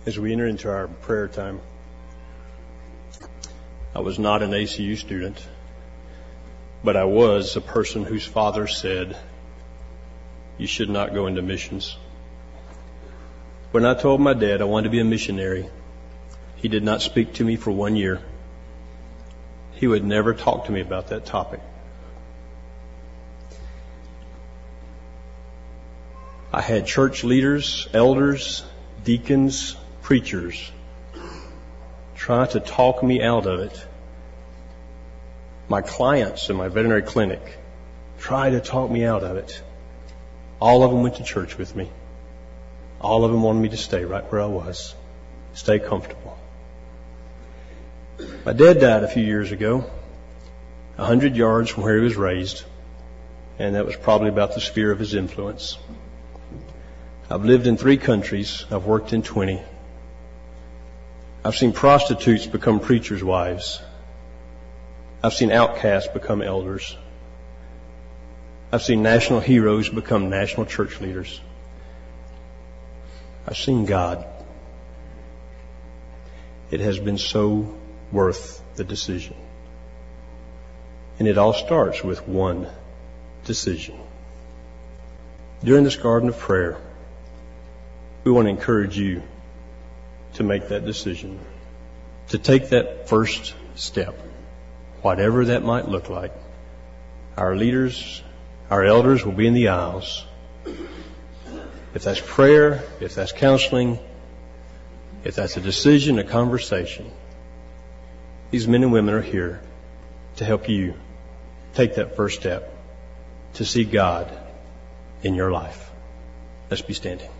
as we enter into our prayer time. I was not an ACU student, but I was a person whose father said, "You should not go into missions." When I told my dad I wanted to be a missionary, he did not speak to me for 1 year. He would never talk to me about that topic. I had church leaders, elders, deacons, preachers try to talk me out of it. My clients in my veterinary clinic tried to talk me out of it. All of them went to church with me. All of them wanted me to stay right where I was, stay comfortable. My dad died a few years ago, 100 yards from where he was raised, and that was probably about the sphere of his influence. I've lived in 3 countries. I've worked in 20. I've seen prostitutes become preachers' wives. I've seen outcasts become elders. I've seen national heroes become national church leaders. I've seen God. It has been so worth the decision. And it all starts with one decision. During this garden of prayer, we want to encourage you to make that decision, to take that first step, whatever that might look like. Our leaders, our elders will be in the aisles. If that's prayer, if that's counseling, if that's a decision, a conversation, these men and women are here to help you take that first step to see God in your life. Let's be standing.